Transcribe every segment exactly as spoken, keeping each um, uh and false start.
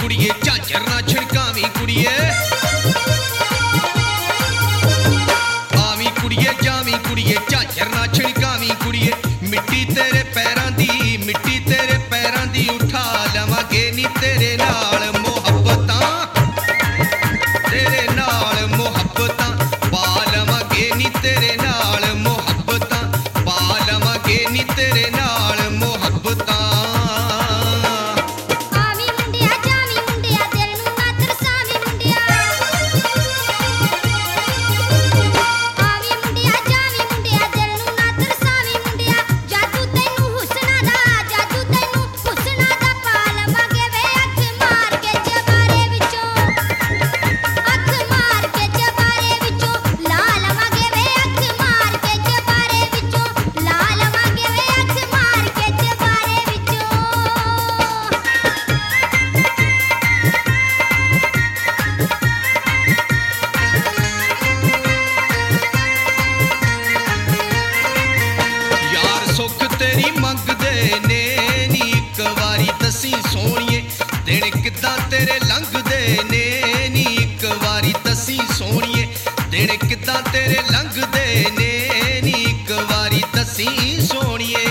कुड़िए झांझर ना छिड़कावी कुड़िए आवी कुड़िए जावी कुड़िए झांझर ना छिड़कावी कुड़िए मिट्टी तेरे पैरां दी मिट्टी तेरे पैरां दी उठा लवांगे नी तेरे नाल मुहब्बतां तेरे नाल मुहब्बतां पा लवांगे नी तेरे नाल मुहब्बतां पा लवांगे नी तेरे नाल मुहब्बतां दिन किद्दां तेरे लंघदे ने नी इक वारी दसी सोहणीए दिन किद्दां तेरे लंघदे ने नी इक वारी दसी सोहणीए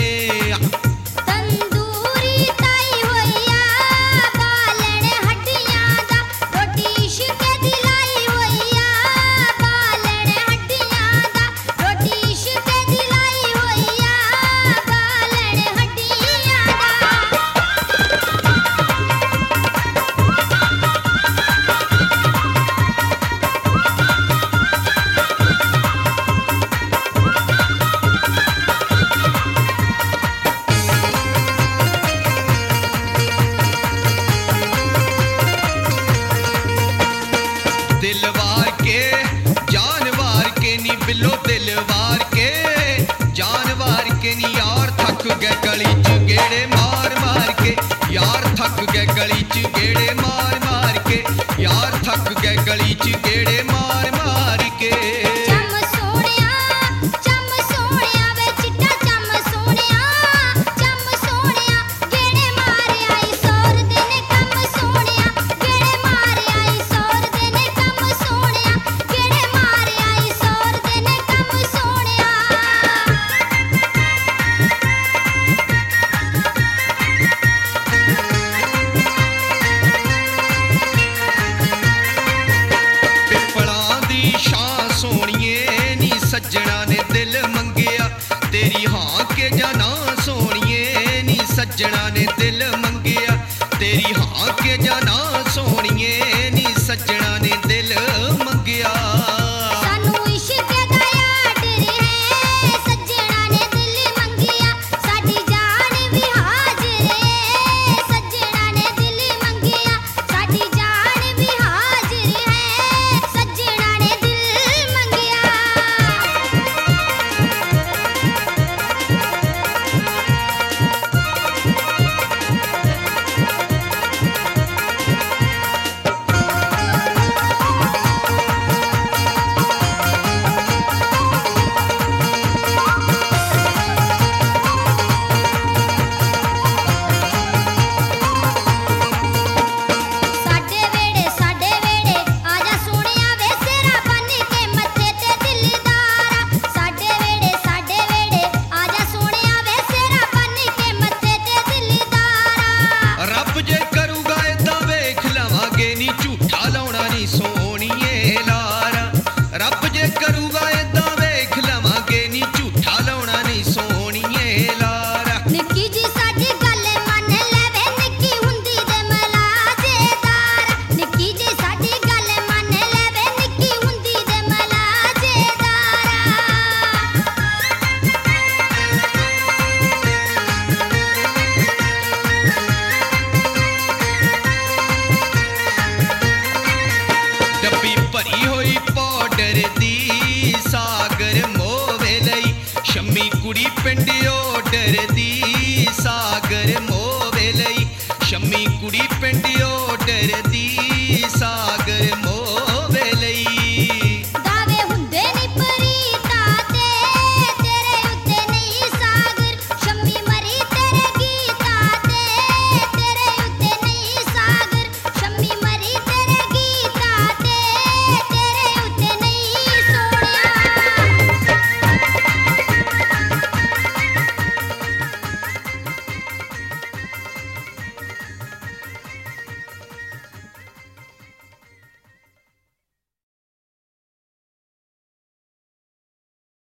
दिलवार के जानवार के नी बिलो दिलवार के जानवार के नी यार थक गए